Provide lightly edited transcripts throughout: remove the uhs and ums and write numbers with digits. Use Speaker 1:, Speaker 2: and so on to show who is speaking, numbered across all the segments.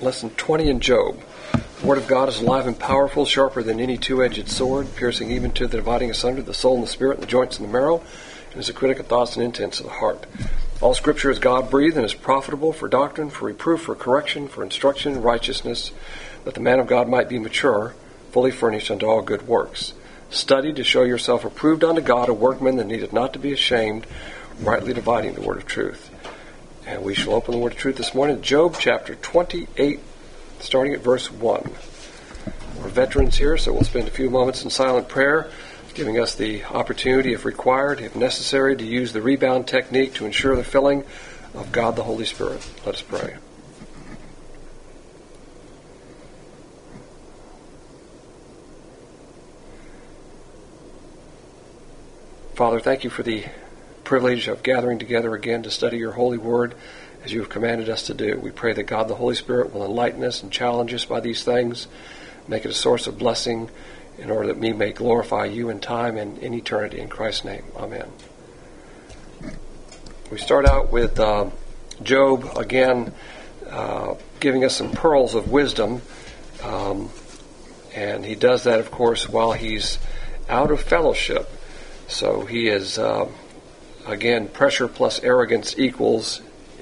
Speaker 1: Lesson 20 in Job. The Word of God is alive and powerful, sharper than any two-edged sword, piercing even to the dividing asunder the soul and the spirit, and the joints and the marrow, and is a critic of thoughts and intents of the heart. All Scripture is God-breathed and is profitable for doctrine, for reproof, for correction, for instruction in righteousness, that the man of God might be mature, fully furnished unto all good works. Study to show yourself approved unto God, a workman that needeth not to be ashamed, rightly dividing the word of truth. And we shall open the word of truth this morning, Job chapter 28, starting at verse 1. We're veterans here, so we'll spend a few moments in silent prayer, giving us the opportunity, if required, if necessary, to use the rebound technique to ensure the filling of God the Holy Spirit. Let us pray. Father, thank you for the privilege of gathering together again to study your holy word as you have commanded us to do. We pray that God the Holy Spirit will enlighten us and challenge us by these things, make it a source of blessing in order that we may glorify you in time and in eternity. In Christ's name, amen. We start out with Job again giving us some pearls of wisdom, and he does that, of course, while he's out of fellowship. So he is again, pressure plus arrogance equals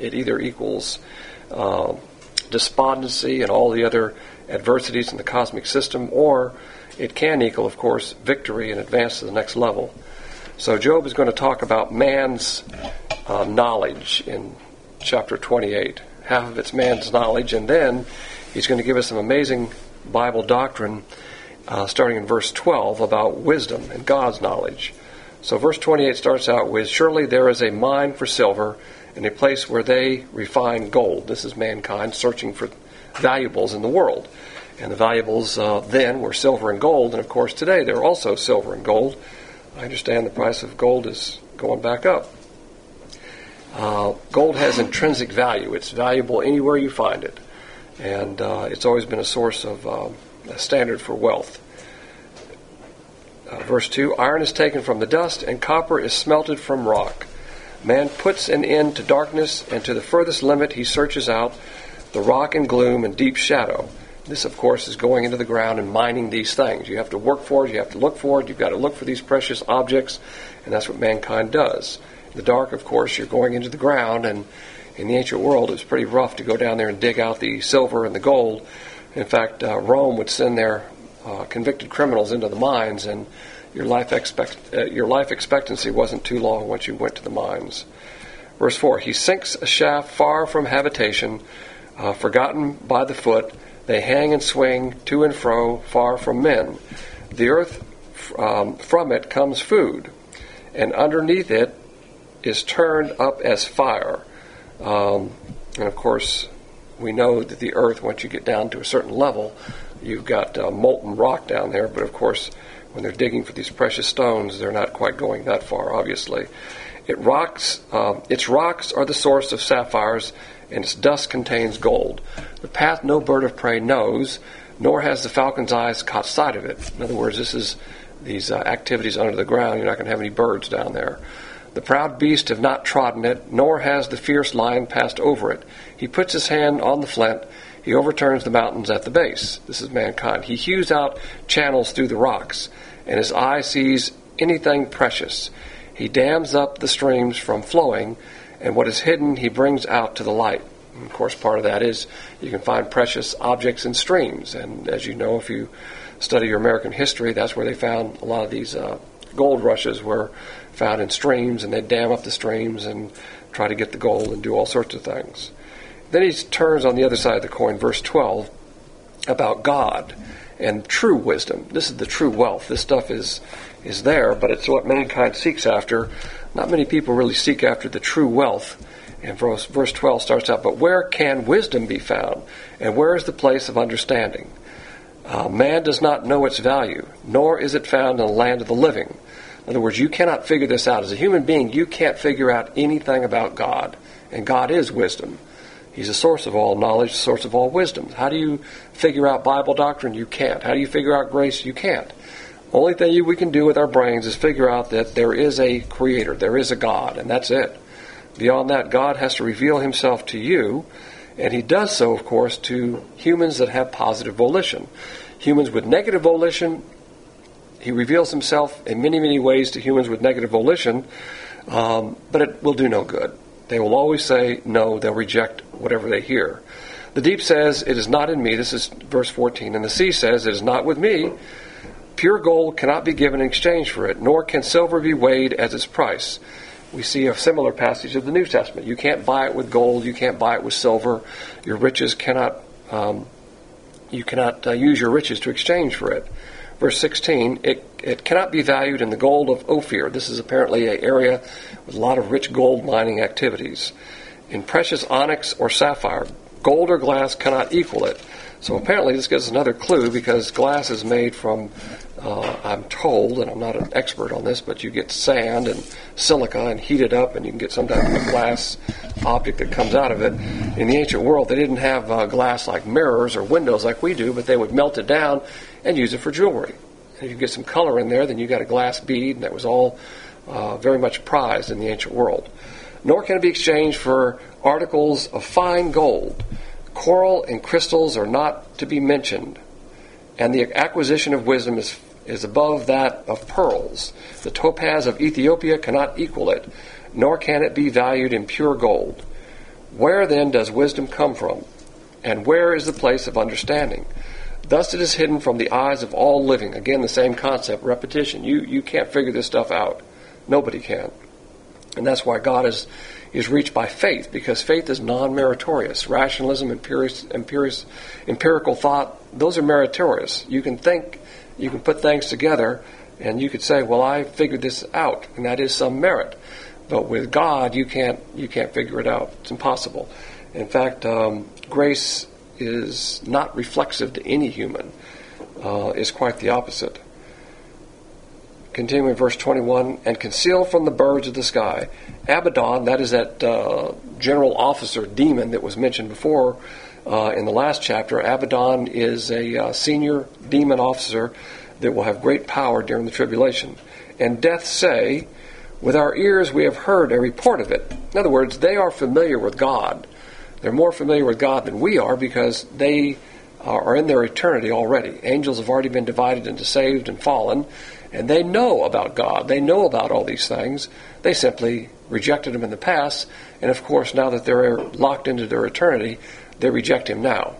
Speaker 1: despondency and all the other adversities in the cosmic system, or it can equal, of course, victory and advance to the next level. So Job is going to talk about man's knowledge in chapter 28. Half of it's man's knowledge, and then he's going to give us some amazing Bible doctrine starting in verse 12 about wisdom and God's knowledge. So verse 28 starts out with, "Surely there is a mine for silver, and a place where they refine gold." This is mankind searching for valuables in the world. And the valuables then were silver and gold, and of course today they're also silver and gold. I understand the price of gold is going back up. Gold has intrinsic value. It's valuable anywhere you find it. And it's always been a source of a standard for wealth. Verse 2, "Iron is taken from the dust, and copper is smelted from rock. Man puts an end to darkness, and to the furthest limit he searches out the rock and gloom and deep shadow." This, of course, is going into the ground and mining these things. You have to work for it, you have to look for it, you've got to look for these precious objects, and that's what mankind does. In the dark, of course, you're going into the ground, and in the ancient world it was pretty rough to go down there and dig out the silver and the gold. In fact, Rome would send their convicted criminals into the mines, and your life expectancy wasn't too long once you went to the mines. Verse 4, "He sinks a shaft far from habitation, forgotten by the foot. They hang and swing to and fro, far from men. The earth, from it comes food, and underneath it is turned up as fire." And of course, we know that the earth, once you get down to a certain level, you've got molten rock down there, but of course, when they're digging for these precious stones, they're not quite going that far, obviously. Its rocks are the source of sapphires, and its dust contains gold. The path no bird of prey knows, nor has the falcon's eyes caught sight of it. In other words, this is these activities under the ground. You're not going to have any birds down there. "The proud beast have not trodden it, nor has the fierce lion passed over it. He puts his hand on the flint. He overturns the mountains at the base." This is mankind. "He hews out channels through the rocks, and his eye sees anything precious. He dams up the streams from flowing, and what is hidden he brings out to the light." And of course, part of that is you can find precious objects in streams. And as you know, if you study your American history, that's where they found a lot of these gold rushes were found in streams, and they'd dam up the streams and try to get the gold and do all sorts of things. Then he turns on the other side of the coin, verse 12, about God and true wisdom. This is the true wealth. This stuff is there, but it's what mankind seeks after. Not many people really seek after the true wealth. And verse 12 starts out, "But where can wisdom be found? And where is the place of understanding? Man does not know its value, nor is it found in the land of the living." In other words, you cannot figure this out. As a human being, you can't figure out anything about God. And God is wisdom. He's the source of all knowledge, the source of all wisdom. How do you figure out Bible doctrine? You can't. How do you figure out grace? You can't. Only thing we can do with our brains is figure out that there is a creator, there is a God, and that's it. Beyond that, God has to reveal himself to you, And he does so, of course, to humans that have positive volition. Humans with negative volition, he reveals himself in many, many ways to humans with negative volition, but it will do no good. They will always say no. They'll reject whatever they hear. The deep says, it is not in me. This is verse 14. And the sea says, it is not with me. Pure gold cannot be given in exchange for it, nor can silver be weighed as its price. We see a similar passage of the New Testament. You can't buy it with gold. You can't buy it with silver. Your riches cannot, you cannot use your riches to exchange for it. Verse 16, it cannot be valued in the gold of Ophir. This is apparently an area with a lot of rich gold mining activities. In precious onyx or sapphire, gold or glass cannot equal it. So apparently this gives us another clue, because glass is made from, I'm told, and I'm not an expert on this, but you get sand and silica and heat it up, and you can get some type of a glass object that comes out of it. In the ancient world, they didn't have glass like mirrors or windows like we do, but they would melt it down and use it for jewelry. And if you get some color in there, then you got a glass bead, and that was all very much prized in the ancient world. Nor can it be exchanged for articles of fine gold. Coral and crystals are not to be mentioned, and the acquisition of wisdom is above that of pearls. The topaz of Ethiopia cannot equal it, nor can it be valued in pure gold. Where then does wisdom come from? And where is the place of understanding? Thus it is hidden from the eyes of all living. Again, the same concept, repetition. You can't figure this stuff out. Nobody can. And that's why God is reached by faith, because faith is non-meritorious. Rationalism, empirical thought, those are meritorious. You can think, you can put things together, and you could say, well, I figured this out, and that is some merit. But with God, you can't figure it out. It's impossible. In fact, grace is not reflexive to any human. It's quite the opposite. Continuing verse 21, and conceal from the birds of the sky. Abaddon, that is that general officer demon that was mentioned before in the last chapter. Abaddon is a senior demon officer that will have great power during the tribulation. And death say, with our ears we have heard a report of it. In other words, they are familiar with God. They're more familiar with God than we are, because they are in their eternity already. Angels have already been divided into saved and fallen, and they know about God. They know about all these things. They simply rejected Him in the past, and of course now that they're locked into their eternity, they reject Him now.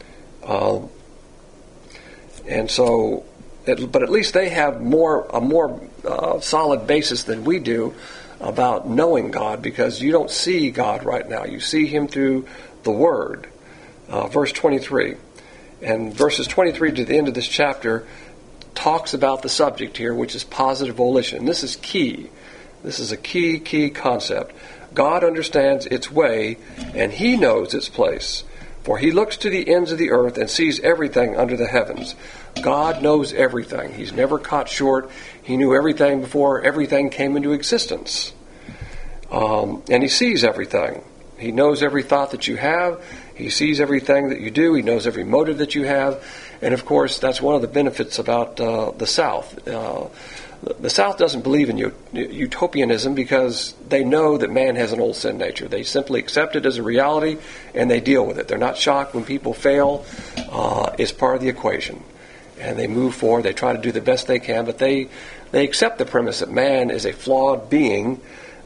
Speaker 1: And so, but at least they have a more solid basis than we do about knowing God, because you don't see God right now. You see Him through the Word. Verse 23. And verses 23 to the end of this chapter talks about the subject here, which is positive volition. This is key. This is a key concept. God understands its way, and He knows its place. For He looks to the ends of the earth and sees everything under the heavens. God knows everything. He's never caught short. He knew everything before everything came into existence. And He sees everything. He knows every thought that you have. He sees everything that you do. He knows every motive that you have. And of course, that's one of the benefits about the South. The South doesn't believe in utopianism, because they know that man has an old sin nature. They simply accept it as a reality, and they deal with it. They're not shocked when people fail. It's part of the equation. And they move forward. They try to do the best they can, but they accept the premise that man is a flawed being,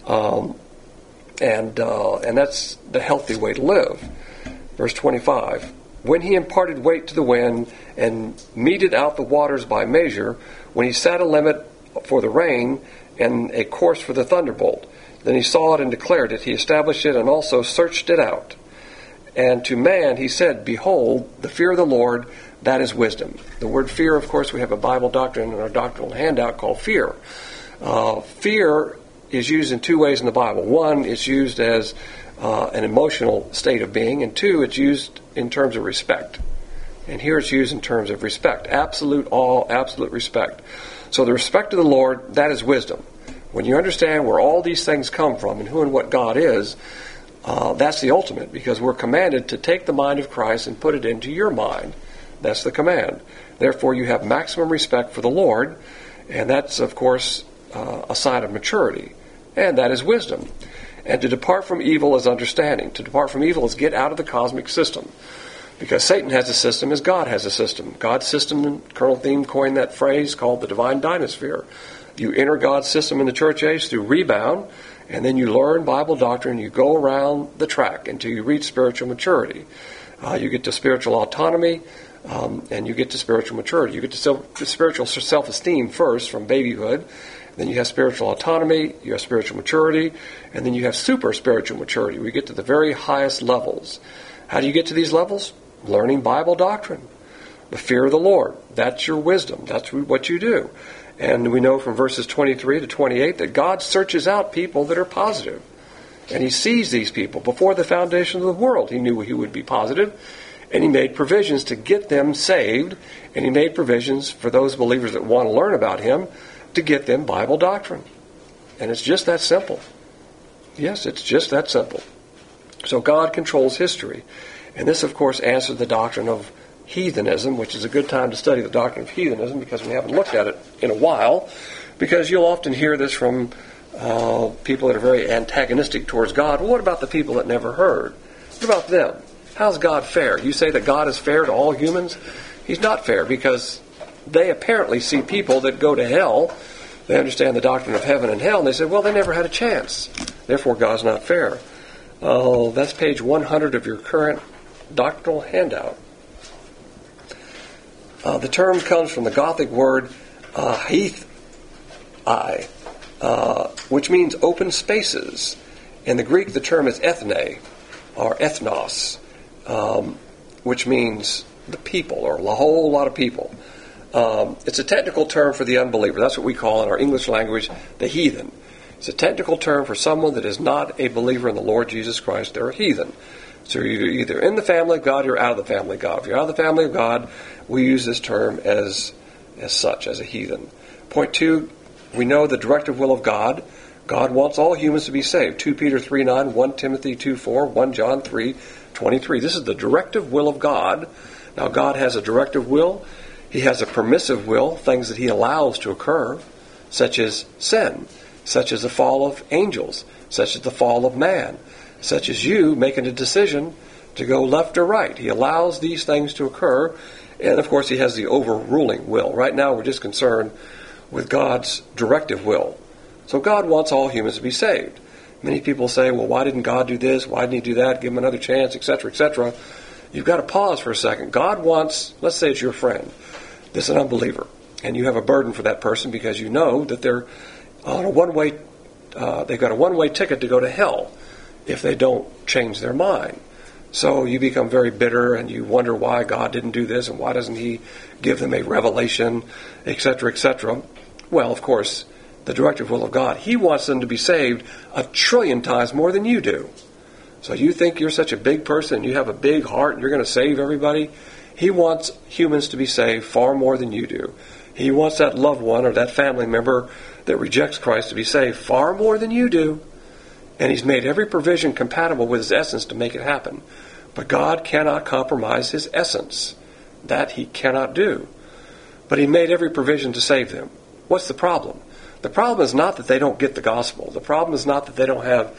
Speaker 1: and that's the healthy way to live. Verse 25, when He imparted weight to the wind and meted out the waters by measure, when He set a limit for the rain and a course for the thunderbolt, then He saw it and declared it. He established it and also searched it out. And to man He said, behold, the fear of the Lord, that is wisdom. The word fear, of course, we have a Bible doctrine in our doctrinal handout called fear. Fear is used in two ways in the Bible. One, it's used as an emotional state of being, and two, it's used in terms of respect. And here it's used in terms of respect. Absolute awe, absolute respect. So the respect of the Lord, that is wisdom. When you understand where all these things come from and who and what God is, that's the ultimate, because we're commanded to take the mind of Christ and put it into your mind. That's the command. Therefore, you have maximum respect for the Lord, and that's, of course, a sign of maturity. And that is wisdom. And to depart from evil is understanding. To depart from evil is get out of the cosmic system. Because Satan has a system as God has a system. God's system, Colonel Thiem coined that phrase called the divine dynasphere. You enter God's system in the church age through rebound, and then you learn Bible doctrine, you go around the track until you reach spiritual maturity. You get to spiritual autonomy, and you get to spiritual maturity. You get to spiritual self-esteem first from babyhood, then you have spiritual autonomy, you have spiritual maturity, and then you have super spiritual maturity. We get to the very highest levels. How do you get to these levels? Learning Bible doctrine. The fear of the Lord. That's your wisdom. That's what you do. And we know from verses 23 to 28 that God searches out people that are positive. And He sees these people. Before the foundation of the world, He knew He would be positive. And He made provisions to get them saved. And He made provisions for those believers that want to learn about Him to get them Bible doctrine. And it's just that simple. Yes, it's just that simple. So God controls history. And this, of course, answers the doctrine of heathenism, which is a good time to study the doctrine of heathenism because we haven't looked at it in a while. Because you'll often hear this from people that are very antagonistic towards God. Well, what about the people that never heard? What about them? How's God fair? You say that God is fair to all humans? He's not fair because they apparently see people that go to hell. They understand the doctrine of heaven and hell, and they say, well, they never had a chance. Therefore, God's not fair. That's page 100 of your current doctrinal handout. The term comes from the Gothic word heath, which means open spaces. In the Greek, the term is ethne, or ethnos, which means the people, or a whole lot of people. It's a technical term for the unbeliever. That's what we call in our English language the heathen. It's a technical term for someone that is not a believer in the Lord Jesus Christ. They're a heathen. So you're either in the family of God or you're out of the family of God. If you're out of the family of God, we use this term as such, as a heathen. Point 2, we know the directive will of God. God wants all humans to be saved. 2 Peter 3:9, 1 Timothy 2:4, 1 John 3:23. This is the directive will of God. Now, God has a directive will. He has a permissive will, things that He allows to occur, such as sin, such as the fall of angels, such as the fall of man, such as you making a decision to go left or right. He allows these things to occur, and of course He has the overruling will. Right now we're just concerned with God's directive will. So God wants all humans to be saved. Many people say, well, why didn't God do this? Why didn't He do that? Give them another chance, etc., etc. You've got to pause for a second. God wants, let's say it's your friend, this is an unbeliever, and you have a burden for that person because you know that they're on a one-way, they've got a one-way ticket to go to hell if they don't change their mind. So you become very bitter and you wonder why God didn't do this and why doesn't He give them a revelation, etc., etc. Well, of course, the directive will of God, He wants them to be saved 1,000,000,000 times more than you do. So you think you're such a big person, you have a big heart, and you're going to save everybody? He wants humans to be saved far more than you do. He wants that loved one or that family member that rejects Christ to be saved far more than you do. And He's made every provision compatible with His essence to make it happen. But God cannot compromise His essence. That He cannot do. But He made every provision to save them. What's the problem? The problem is not that they don't get the gospel. The problem is not that they don't have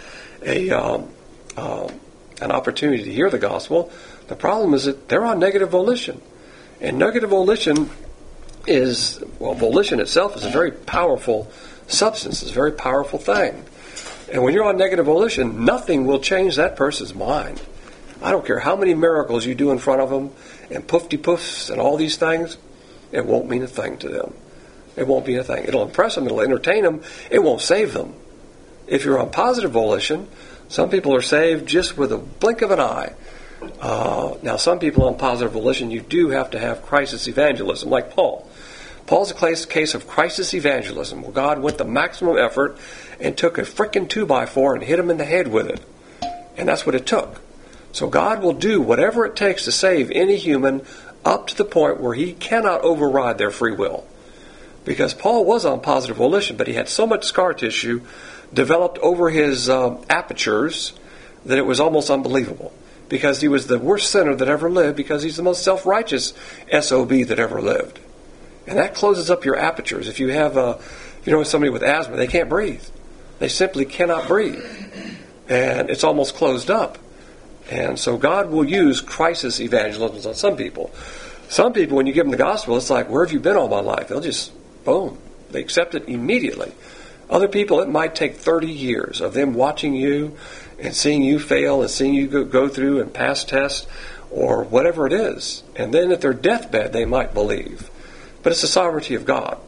Speaker 1: an opportunity to hear the gospel. The problem is that they're on negative volition. And negative volition is, well, volition itself is a very powerful substance. It's a very powerful thing. And when you're on negative volition, nothing will change that person's mind. I don't care how many miracles you do in front of them, and poofty-poofs and all these things, it won't mean a thing to them. It won't mean a thing. It'll impress them, it'll entertain them, it won't save them. If you're on positive volition, some people are saved just with a blink of an eye. Now, some people on positive volition, you do have to have crisis evangelism, like Paul. Paul's a case of crisis evangelism, where God went the maximum effort and took a frickin' 2x4 and hit him in the head with it. And that's what it took. So God will do whatever it takes to save any human up to the point where He cannot override their free will. Because Paul was on positive volition, but he had so much scar tissue developed over his apertures that it was almost unbelievable. Because he was the worst sinner that ever lived, because he's the most self-righteous SOB that ever lived. And that closes up your apertures. If you have somebody with asthma, they can't breathe. They simply cannot breathe. and it's almost closed up. And so God will use crisis evangelism on some people. Some people, when you give them the gospel, it's like, where have you been all my life? They'll just, boom, they accept it immediately. Other people, it might take 30 years of them watching you and seeing you fail and seeing you go through and pass tests or whatever it is. And then at their deathbed, they might believe. But it's the sovereignty of God.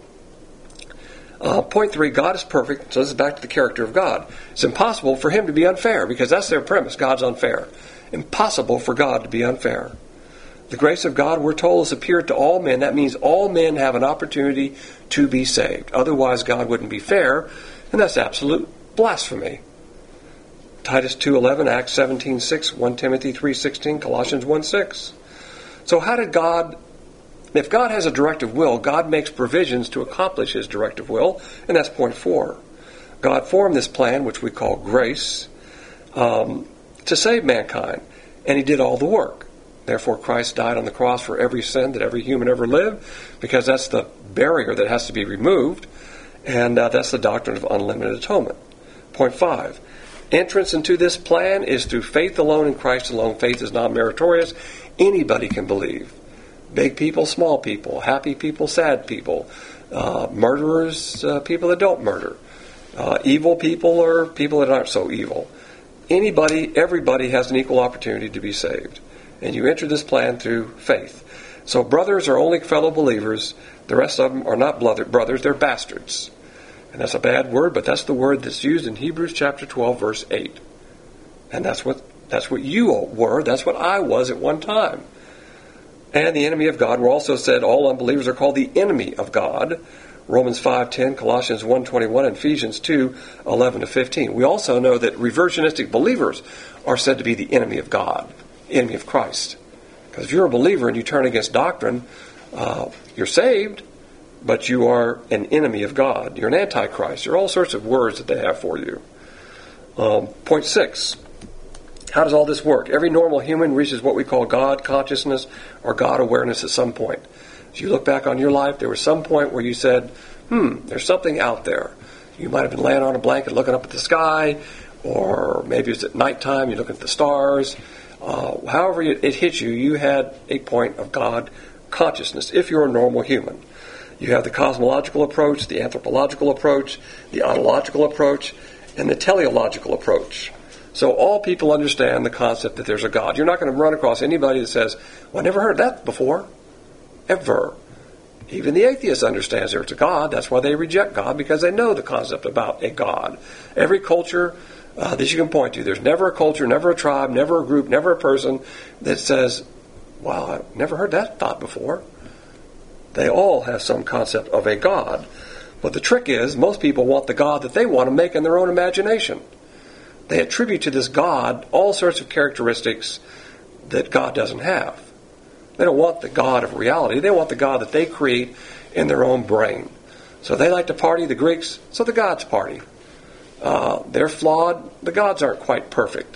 Speaker 1: Point 3, God is perfect. So this is back to the character of God. It's impossible for him to be unfair, because that's their premise. God's unfair. Impossible for God to be unfair. The grace of God, we're told, has appeared to all men. That means all men have an opportunity to be saved. Otherwise, God wouldn't be fair, and that's absolute blasphemy. Titus 2:11, Acts 17:6, 1 Timothy 3:16, Colossians 1:6. So how did God... If God has a directive will, God makes provisions to accomplish his directive will, and that's point 4. God formed this plan, which we call grace, to save mankind, and he did all the work. Therefore, Christ died on the cross for every sin that every human ever lived, because that's the barrier that has to be removed, and that's the doctrine of unlimited atonement. Point 5. Entrance into this plan is through faith alone in Christ alone. Faith is not meritorious. Anybody can believe. Big people, small people, happy people, sad people, murderers, people that don't murder, evil people or people that aren't so evil. Anybody, everybody has an equal opportunity to be saved. And you enter this plan through faith. So brothers are only fellow believers. The rest of them are not brothers, they're bastards. And that's a bad word, but that's the word that's used in Hebrews chapter 12, verse 8. And that's what you were, that's what I was at one time. And the enemy of God, we're also said all unbelievers are called the enemy of God. Romans 5:10, Colossians 1:21, and Ephesians 2:11-15. We also know that reversionistic believers are said to be the enemy of God, enemy of Christ. Because if you're a believer and you turn against doctrine, you're saved, but you are an enemy of God. You're an antichrist. There are all sorts of words that they have for you. Point 6. How does all this work? Every normal human reaches what we call God consciousness or God awareness at some point. As you look back on your life, there was some point where you said, there's something out there. You might have been laying on a blanket looking up at the sky, or maybe it's at nighttime, you're looking at the stars. However it hit you, you had a point of God consciousness, if you're a normal human. You have the cosmological approach, the anthropological approach, the ontological approach, and the teleological approach. So all people understand the concept that there's a God. You're not going to run across anybody that says, well, I never heard that before. Ever. Even the atheist understands there's a God. That's why they reject God, because they know the concept about a God. Every culture that you can point to, there's never a culture, never a tribe, never a group, never a person that says, wow, I've never heard that thought before. They all have some concept of a God. But the trick is, most people want the God that they want to make in their own imagination. They attribute to this God all sorts of characteristics that God doesn't have. They don't want the God of reality. They want the God that they create in their own brain. So they like to party, the Greeks, so the gods party. They're flawed. The gods aren't quite perfect.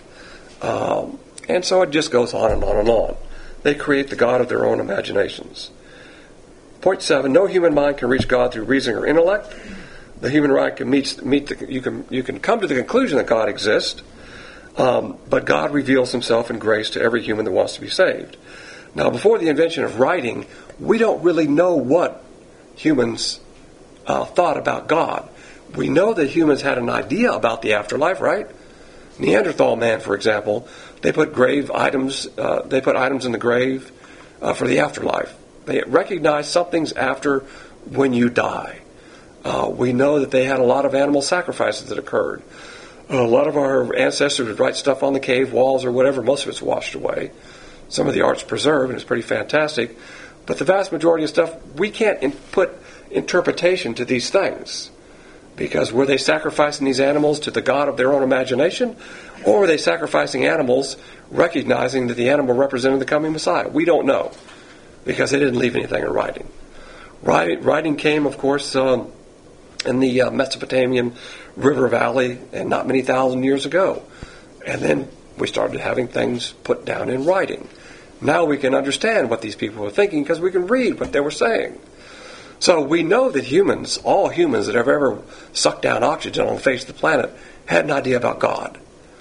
Speaker 1: And so it just goes on and on and on. They create the God of their own imaginations. Point 7, no human mind can reach God through reason or intellect. The human mind can you can come to the conclusion that God exists, but God reveals himself in grace to every human that wants to be saved. Now, before the invention of writing, we don't really know what humans thought about God. We know that humans had an idea about the afterlife, right? Neanderthal man, for example, they put items in the grave for the afterlife. They recognize something's after when you die. We know that they had a lot of animal sacrifices that occurred. A lot of our ancestors would write stuff on the cave walls or whatever. Most of it's washed away. Some of the art's preserved, and it's pretty fantastic. But the vast majority of stuff, we can't put interpretation to these things. Because were they sacrificing these animals to the God of their own imagination? Or were they sacrificing animals recognizing that the animal represented the coming Messiah? We don't know. Because they didn't leave anything in writing. Writing came, of course, in the Mesopotamian river valley, and not many thousand years ago. And then we started having things put down in writing. Now we can understand what these people were thinking because we can read what they were saying. So we know that humans, all humans that have ever sucked down oxygen on the face of the planet, had an idea about God.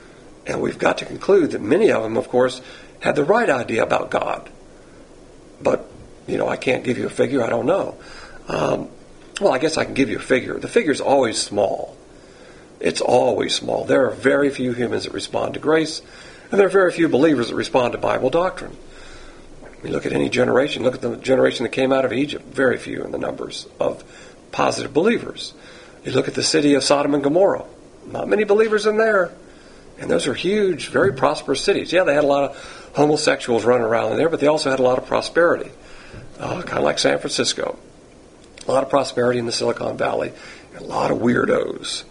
Speaker 1: And we've got to conclude that many of them, of course, had the right idea about God. But, I can't give you a figure. I don't know. Well, I guess I can give you a figure. The figure's always small. It's always small. There are very few humans that respond to grace, and there are very few believers that respond to Bible doctrine. You look at any generation, look at the generation that came out of Egypt, very few in the numbers of positive believers. You look at the city of Sodom and Gomorrah, not many believers in there. And those are huge, very prosperous cities. Yeah, they had a lot of homosexuals running around in there, but they also had a lot of prosperity, kind of like San Francisco. A lot of prosperity in the Silicon Valley, and a lot of weirdos.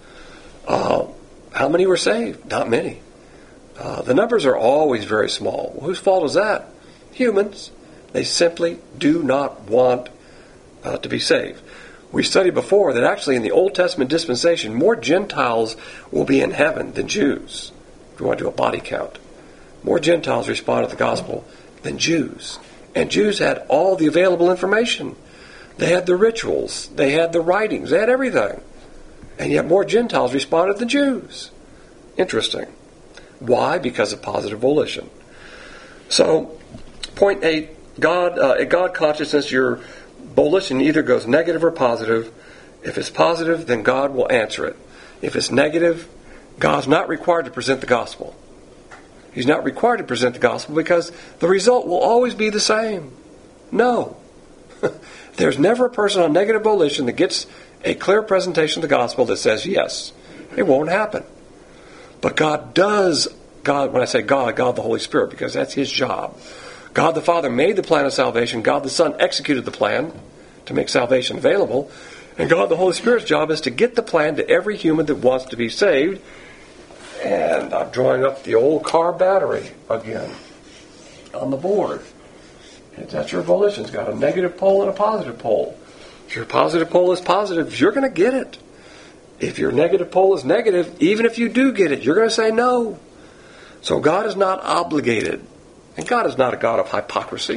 Speaker 1: How many were saved? Not many. The numbers are always very small. Well, whose fault is that? Humans. They simply do not want to be saved. We studied before that actually in the Old Testament dispensation, more Gentiles will be in heaven than Jews. If you want to do a body count. More Gentiles respond to the gospel than Jews. And Jews had all the available information. They had the rituals. They had the writings. They had everything. And yet more Gentiles responded than Jews. Interesting. Why? Because of positive volition. So, point 8, God consciousness, your volition either goes negative or positive. If it's positive, then God will answer it. If it's negative, God's not required to present the gospel. He's not required to present the gospel because the result will always be the same. No. There's never a person on negative volition that gets a clear presentation of the gospel that says yes. It won't happen. But God does, when I say God the Holy Spirit, because that's His job. God the Father made the plan of salvation. God the Son executed the plan to make salvation available. And God the Holy Spirit's job is to get the plan to every human that wants to be saved. And I'm drawing up the old car battery again on the board. That's your volition. It's got a negative pole and a positive pole. If your positive pole is positive, you're going to get it. If your negative pole is negative, even if you do get it, you're going to say no. So God is not obligated. And God is not a God of hypocrisy.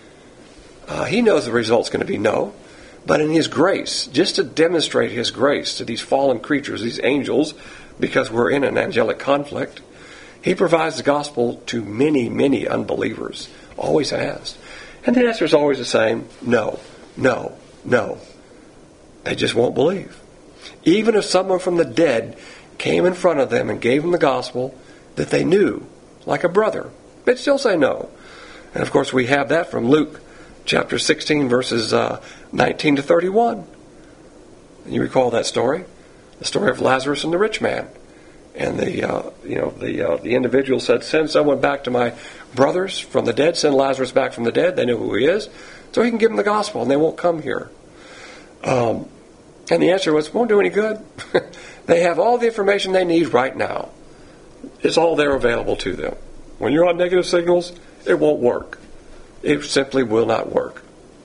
Speaker 1: He knows the result's going to be no. But in His grace, just to demonstrate His grace to these fallen creatures, these angels, because we're in an angelic conflict, He provides the gospel to many, many unbelievers. Always has. And the answer is always the same. No, no, no. They just won't believe. Even if someone from the dead came in front of them and gave them the gospel that they knew, like a brother, they'd still say no. And of course we have that from Luke chapter 16 verses 19 to 31. You recall that story? The story of Lazarus and the rich man. And the individual said, send someone back to my brothers from the dead. Send Lazarus back from the dead. They know who he is. So he can give them the gospel and they won't come here. And the answer was, won't do any good. They have all the information they need right now. It's all there available to them. When you're on negative signals, it won't work. It simply will not work.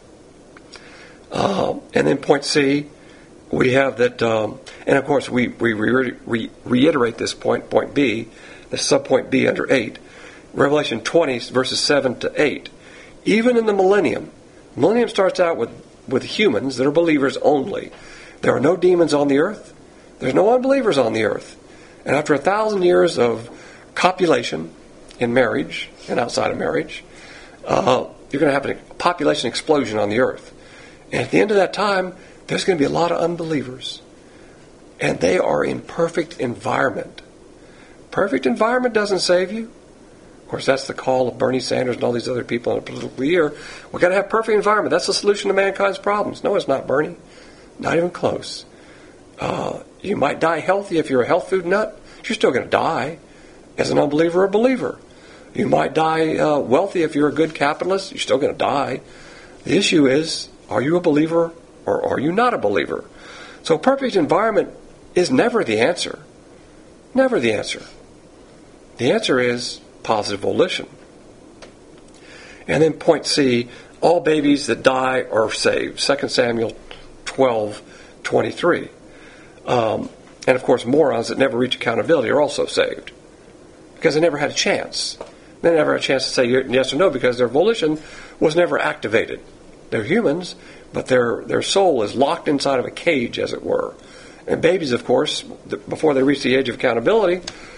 Speaker 1: And then point C, we have that, and of course we reiterate this point B, the subpoint B under 8, Revelation 20 verses 7 to 8. Even in the millennium starts out with humans that are believers only. There are no demons on the earth. There's no unbelievers on the earth. And after 1,000 years of copulation in marriage and outside of marriage, you're going to have a population explosion on the earth. And at the end of that time, there's going to be a lot of unbelievers. And they are in perfect environment. Perfect environment doesn't save you. Of course, that's the call of Bernie Sanders and all these other people in a political year. We've got to have perfect environment. That's the solution to mankind's problems. No, it's not, Bernie. Not even close. You might die healthy if you're a health food nut. You're still going to die as an unbeliever or believer. You might die wealthy if you're a good capitalist. You're still going to die. The issue is, are you a believer or are you not a believer? So perfect environment is never the answer. Never the answer. The answer is positive volition. And then point C, all babies that die are saved. 2 Samuel 12:23. And of course morons that never reach accountability are also saved. Because they never had a chance. They never had a chance to say yes or no because their volition was never activated. They're humans, but their soul is locked inside of a cage, as it were. And babies, of course, before they reach the age of accountability,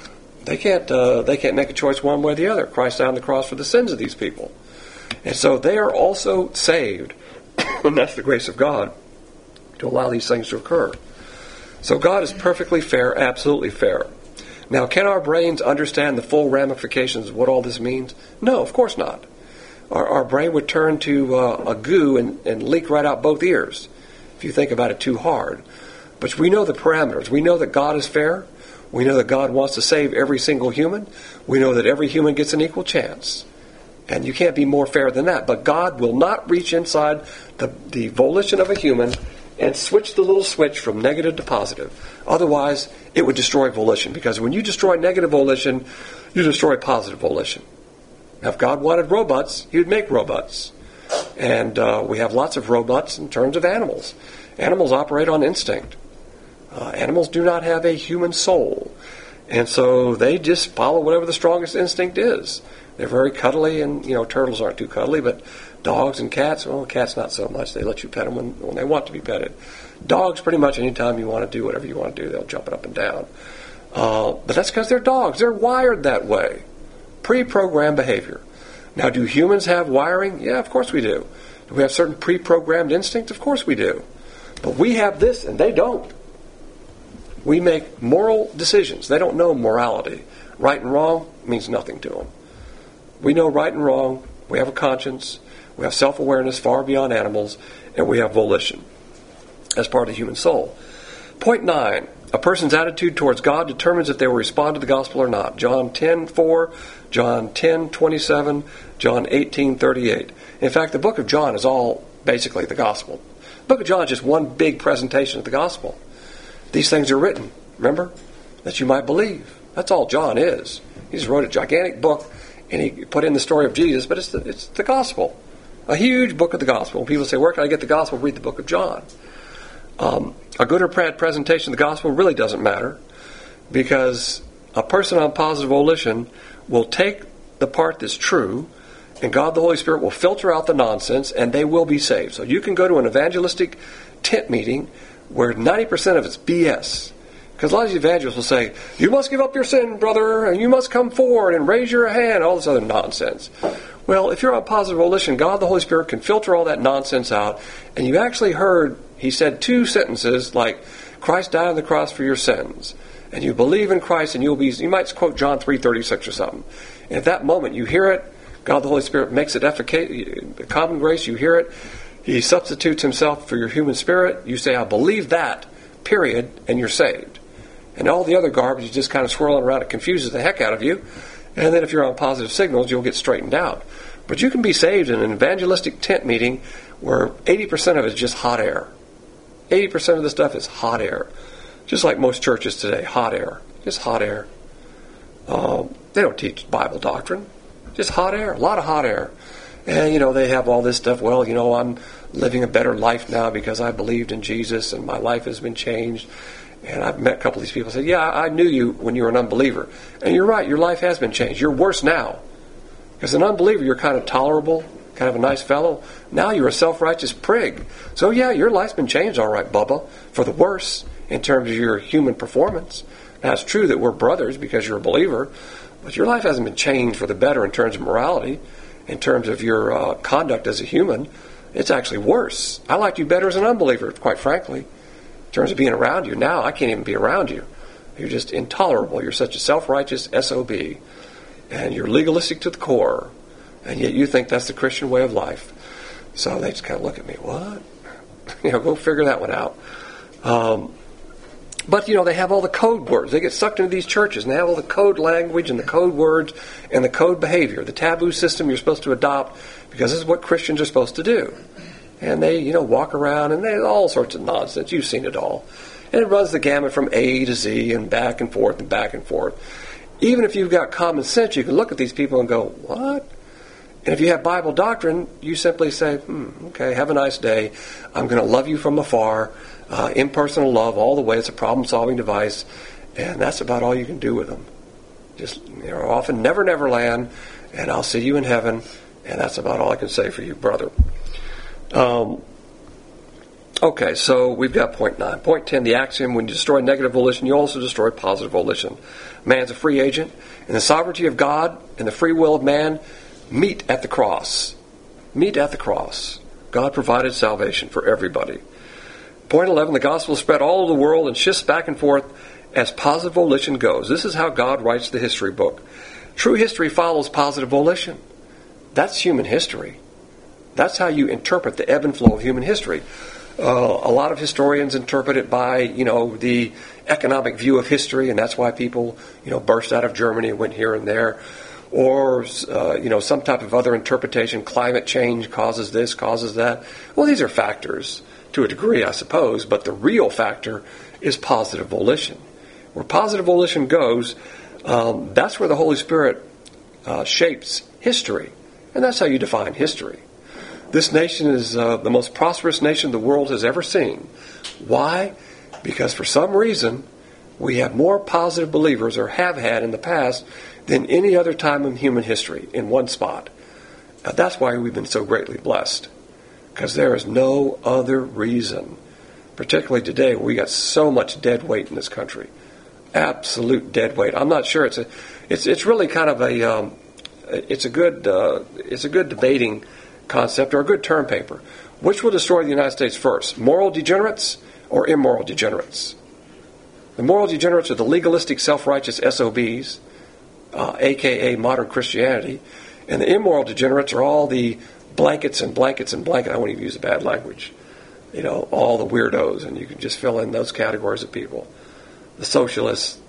Speaker 1: They can't make a choice one way or the other. Christ died on the cross for the sins of these people. And so they are also saved, and that's the grace of God, to allow these things to occur. So God is perfectly fair, absolutely fair. Now, can our brains understand the full ramifications of what all this means? No, of course not. Our brain would turn to a goo and leak right out both ears if you think about it too hard. But we know the parameters. We know that God is fair. We know that God wants to save every single human. We know that every human gets an equal chance. And you can't be more fair than that. But God will not reach inside the volition of a human and switch the little switch from negative to positive. Otherwise, it would destroy volition. Because when you destroy negative volition, you destroy positive volition. Now, if God wanted robots, He would make robots. And we have lots of robots in terms of animals. Animals operate on instinct. Animals do not have a human soul. And so they just follow whatever the strongest instinct is. They're very cuddly, and, turtles aren't too cuddly, but dogs and cats, well, cats not so much. They let you pet them when they want to be petted. Dogs, pretty much anytime you want to do whatever you want to do, they'll jump it up and down. But that's because they're dogs. They're wired that way. Pre-programmed behavior. Now, do humans have wiring? Yeah, of course we do. Do we have certain pre-programmed instincts? Of course we do. But we have this, and they don't. We make moral decisions. They don't know morality. Right and wrong means nothing to them. We know right and wrong. We have a conscience. We have self-awareness far beyond animals. And we have volition as part of the human soul. Point 9. A person's attitude towards God determines if they will respond to the gospel or not. John 10:4, John 10:27, John 18:38. In fact, the book of John is all basically the gospel. The book of John is just one big presentation of the gospel. These things are written, remember, that you might believe. That's all John is. He just wrote a gigantic book, and he put in the story of Jesus, but it's the gospel. A huge book of the gospel. When people say, where can I get the gospel? Read the book of John. A good or bad presentation of the gospel really doesn't matter, because a person on positive volition will take the part that's true, and God the Holy Spirit will filter out the nonsense, and they will be saved. So you can go to an evangelistic tent meeting where 90% of it's BS. Because a lot of these evangelists will say, you must give up your sin, brother, and you must come forward and raise your hand, all this other nonsense. Well, if you're on positive volition, God the Holy Spirit can filter all that nonsense out, and you actually heard, He said 2 sentences like, Christ died on the cross for your sins, and you believe in Christ, and you might quote John 3:36 or something. And at that moment, you hear it, God the Holy Spirit makes it efficacious, common grace, you hear it, He substitutes Himself for your human spirit. You say, I believe that, period, and you're saved. And all the other garbage is just kind of swirling around. It confuses the heck out of you. And then if you're on positive signals, you'll get straightened out. But you can be saved in an evangelistic tent meeting where 80% of it is just hot air. 80% of the stuff is hot air. Just like most churches today, hot air. Just hot air. They don't teach Bible doctrine. Just hot air. A lot of hot air. And, they have all this stuff. Well, I'm living a better life now because I believed in Jesus and my life has been changed. And I've met a couple of these people who say, yeah, I knew you when you were an unbeliever. And you're right, your life has been changed. You're worse now. Because an unbeliever, you're kind of tolerable, kind of a nice fellow. Now you're a self-righteous prig. So yeah, your life's been changed all right, Bubba, for the worse in terms of your human performance. Now it's true that we're brothers because you're a believer, but your life hasn't been changed for the better in terms of morality, in terms of your conduct as a human. It's actually worse. I liked you better as an unbeliever, quite frankly. In terms of being around you, now I can't even be around you. You're just intolerable. You're such a self-righteous SOB. And you're legalistic to the core. And yet you think that's the Christian way of life. So they just kind of look at me, what? Go figure that one out. But, they have all the code words. They get sucked into these churches, and they have all the code language and the code words and the code behavior, the taboo system you're supposed to adopt, because this is what Christians are supposed to do. And they, walk around, and there's all sorts of nonsense. You've seen it all. And it runs the gamut from A to Z and back and forth and back and forth. Even if you've got common sense, you can look at these people and go, what? And if you have Bible doctrine, you simply say, okay, have a nice day. I'm going to love you from afar. Impersonal love all the way. It's a problem-solving device. And that's about all you can do with them. Just, often never, never land. And I'll see you in heaven. And that's about all I can say for you, brother. Okay, so we've got point 9. Point 10, the axiom: when you destroy negative volition, you also destroy positive volition. Man's a free agent, and the sovereignty of God and the free will of man meet at the cross. Meet at the cross. God provided salvation for everybody. Point 11, the gospel is spread all over the world and shifts back and forth as positive volition goes. This is how God writes the history book. True history follows positive volition. That's human history. That's how you interpret the ebb and flow of human history. A lot of historians interpret it by, the economic view of history, and that's why people, burst out of Germany and went here and there. Or, some type of other interpretation. Climate change causes this, causes that. Well, these are factors to a degree, I suppose, but the real factor is positive volition. Where positive volition goes, that's where the Holy Spirit shapes history. And that's how you define history. This nation is the most prosperous nation the world has ever seen. Why? Because for some reason, we have more positive believers, or have had in the past, than any other time in human history in one spot. That's why we've been so greatly blessed. Because there is no other reason, particularly today where we got so much dead weight in this country. Absolute dead weight. I'm not sure it's really kind of it's a good debating concept, or a good term paper. Which will destroy the United States first? Moral degenerates or immoral degenerates? The moral degenerates are the legalistic, self-righteous SOBs, a.k.a. modern Christianity. And the immoral degenerates are all the blankets and blankets and blankets. I won't even use a bad language. All the weirdos, and you can just fill in those categories of people. The socialists,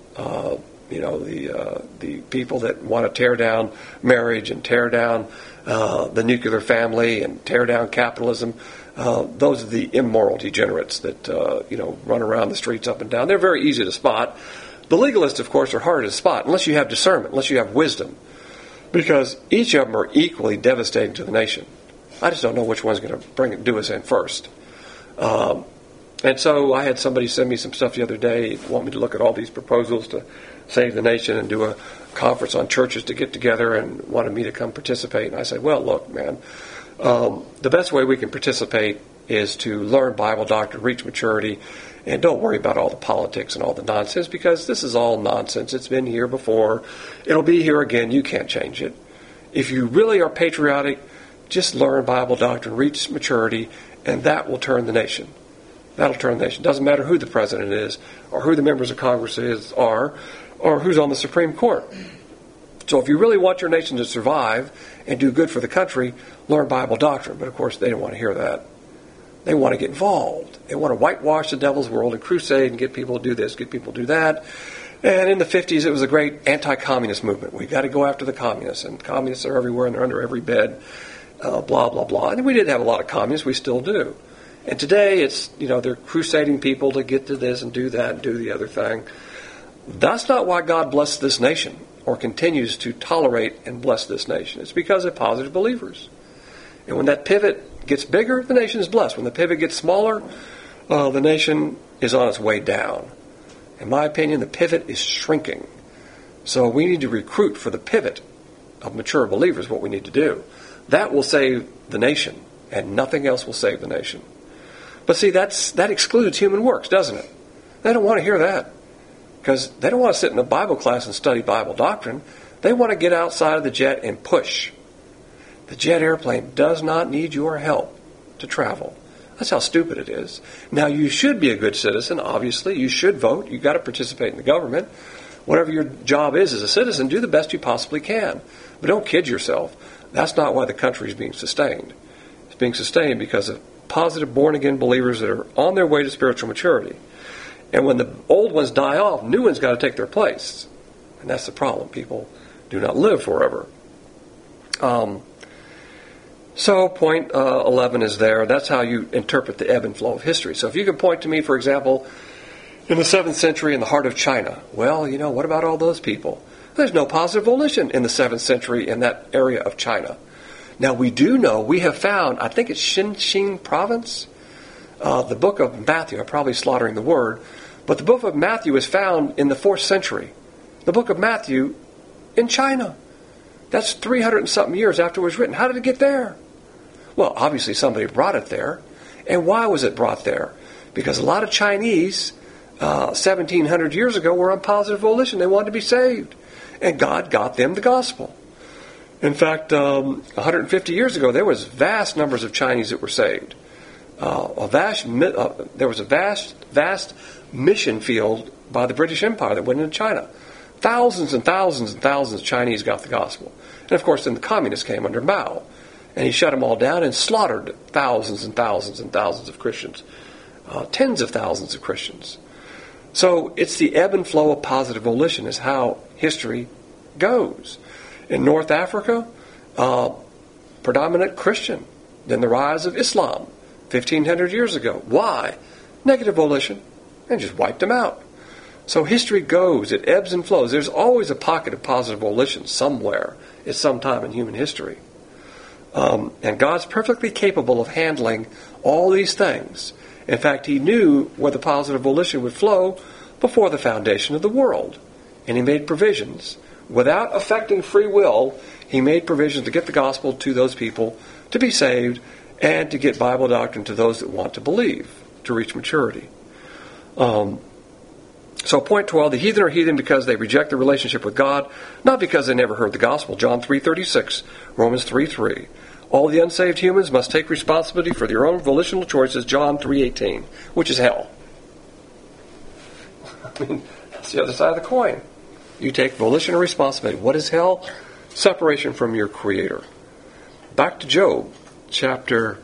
Speaker 1: the people that want to tear down marriage and tear down the nuclear family and tear down capitalism. Those are the immoral degenerates that run around the streets up and down. They're very easy to spot. The legalists, of course, are harder to spot unless you have discernment, unless you have wisdom, because each of them are equally devastating to the nation. I just don't know which one's going to do us in first. And so I had somebody send me some stuff the other day, want me to look at all these proposals to save the nation and do a conference on churches to get together, and wanted me to come participate. And I said, well, look, man, the best way we can participate is to learn Bible doctrine, reach maturity, and don't worry about all the politics and all the nonsense, because this is all nonsense. It's been here before. It'll be here again. You can't change it. If you really are patriotic, just learn Bible doctrine, reach maturity, and that will turn the nation. That'll turn the nation. Doesn't matter who the president is, or who the members of Congress are, or who's on the Supreme Court. So if you really want your nation to survive and do good for the country, learn Bible doctrine. But of course, they don't want to hear that. They want to get involved. They want to whitewash the devil's world and crusade and get people to do this, get people to do that. And in the 50s, it was a great anti-communist movement. We've got to go after the communists. And communists are everywhere, and they're under every bed, blah, blah, blah. And we did have a lot of communists. We still do. And today, it's, they're crusading people to get to this and do that and do the other thing. That's not why God blessed this nation, or continues to tolerate and bless this nation. It's because of positive believers. And when that pivot gets bigger, the nation is blessed. When the pivot gets smaller, the nation is on its way down. In my opinion, the pivot is shrinking. So we need to recruit for the pivot of mature believers, what we need to do. That will save the nation, and nothing else will save the nation. But see, that excludes human works, doesn't it? They don't want to hear that, because they don't want to sit in a Bible class and study Bible doctrine. They want to get outside of the jet and push. The jet airplane does not need your help to travel. That's how stupid it is. Now, you should be a good citizen, obviously. You should vote. You've got to participate in the government. Whatever your job is as a citizen, do the best you possibly can. But don't kid yourself. That's not why the country is being sustained. It's being sustained because of positive born-again believers that are on their way to spiritual maturity. And when the old ones die off, new ones got to take their place. And that's the problem. People do not live forever. So point 11 is there. That's how you interpret the ebb and flow of history. So if you can point to me, for example, in the 7th century in the heart of China, well, what about all those people? There's no positive volition in the 7th century in that area of China. Now, we do know, we have found, I think it's Xinjiang province, the book of Matthew, I'm probably slaughtering the word, but the book of Matthew is found in the 4th century. The book of Matthew in China. That's 300 and something years after it was written. How did it get there? Well, obviously somebody brought it there, And why was it brought there? Because a lot of Chinese 1,700 years ago were on positive volition. They wanted to be saved. And God got them the gospel. In fact, 150 years ago, there was vast numbers of Chinese that were saved. There was a vast mission field by the British Empire that went into China. Thousands and thousands and thousands of Chinese got the gospel. And of course, then the communists came under Mao. And he shut them all down and slaughtered thousands and thousands and thousands of Christians. Tens of thousands of Christians. So it's the ebb and flow of positive volition is how history goes. In North Africa, predominant Christian. Then the rise of Islam 1,500 years ago. Why? Negative volition. And just wiped them out. So history goes. It ebbs and flows. There's always a pocket of positive volition somewhere at some time in human history. And God's perfectly capable of handling all these things. In fact, He knew where the positive volition would flow before the foundation of the world. And He made provisions. Without affecting free will, He made provisions to get the gospel to those people to be saved and to get Bible doctrine to those that want to believe, to reach maturity. So point 12, the heathen are heathen because they reject the relationship with God, not because they never heard the gospel. John 3:36, Romans 3:3. All the unsaved humans must take responsibility for their own volitional choices, John 3:18, which is hell. I mean, that's the other side of the coin. You take volition and responsibility. What is hell? Separation from your Creator. Back to Job, chapter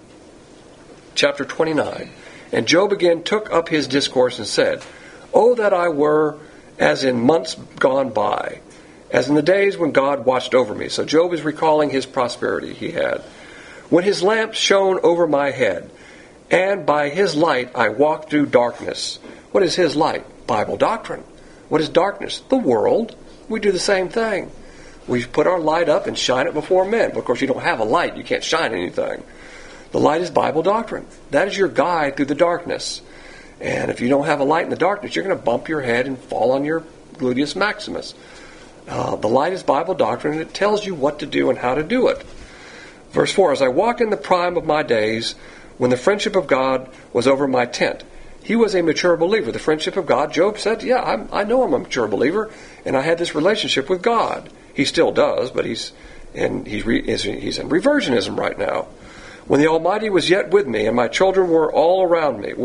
Speaker 1: 29. And Job again took up his discourse and said, "Oh, that I were as in months gone by, as in the days when God watched over me." So Job is recalling his prosperity he had. "When his lamp shone over my head, and by his light I walked through darkness." What is his light? Bible doctrine. What is darkness? The world. We do the same thing. We put our light up and shine it before men. But of course, you don't have a light. You can't shine anything. The light is Bible doctrine. That is your guide through the darkness. And if you don't have a light in the darkness, you're going to bump your head and fall on your gluteus maximus. The light is Bible doctrine, and it tells you what to do and how to do it. Verse 4, "As I walk in the prime of my days, when the friendship of God was over my tent." He was a mature believer. The friendship of God, Job said, yeah, I know I'm a mature believer, and I had this relationship with God. He still does, but he's in reversionism right now. "When the Almighty was yet with me, and my children were around me.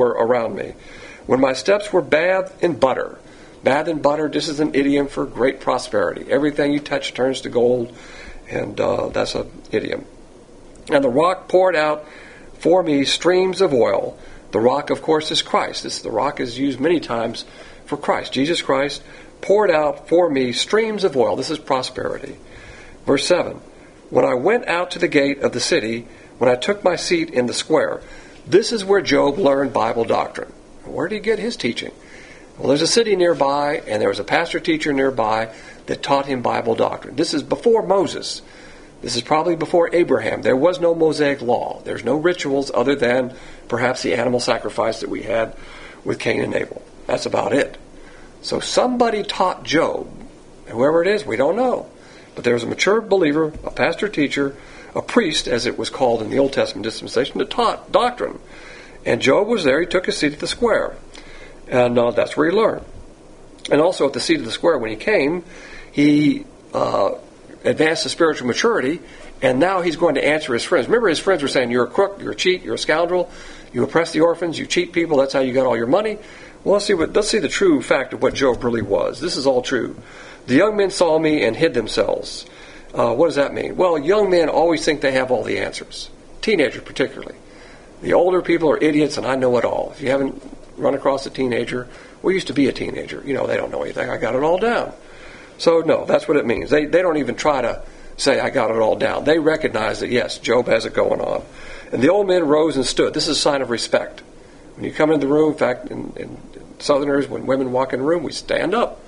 Speaker 1: When my steps were bathed in butter." Bathed in butter, this is an idiom for great prosperity. Everything you touch turns to gold, and that's an idiom. "And the rock poured out for me streams of oil." The rock, of course, is Christ. The rock is used many times for Christ. Jesus Christ poured out for me streams of oil. This is prosperity. Verse 7, "When I went out to the gate of the city, when I took my seat in the square." This is where Job learned Bible doctrine. Where did he get his teaching? Well, there's a city nearby, and there was a pastor-teacher nearby that taught him Bible doctrine. This is before Moses. This is probably before Abraham. There was no Mosaic law. There's no rituals other than perhaps the animal sacrifice that we had with Cain and Abel. That's about it. So somebody taught Job. Whoever it is, we don't know. But there was a mature believer, a pastor-teacher, a priest, as it was called in the Old Testament dispensation, that taught doctrine. And Job was there. He took his seat at the square. And that's where he learned. And also at the seat of the square, when he came, he advanced to spiritual maturity, and now he's going to answer his friends. Remember, his friends were saying, "You're a crook, you're a cheat, you're a scoundrel, you oppress the orphans, you cheat people, that's how you got all your money." Well, let's see the true fact of what Job really was. This is all true. "The young men saw me and hid themselves." What does that mean? Well, young men always think they have all the answers. Teenagers particularly. The older people are idiots, and I know it all. If you haven't run across a teenager, we used to be a teenager. They don't know anything. I got it all down. So, no, that's what it means. They don't even try to say, "I got it all down." They recognize that, yes, Job has it going on. "And the old men rose and stood." This is a sign of respect. When you come into the room, in fact, in Southerners, when women walk in the room, we stand up.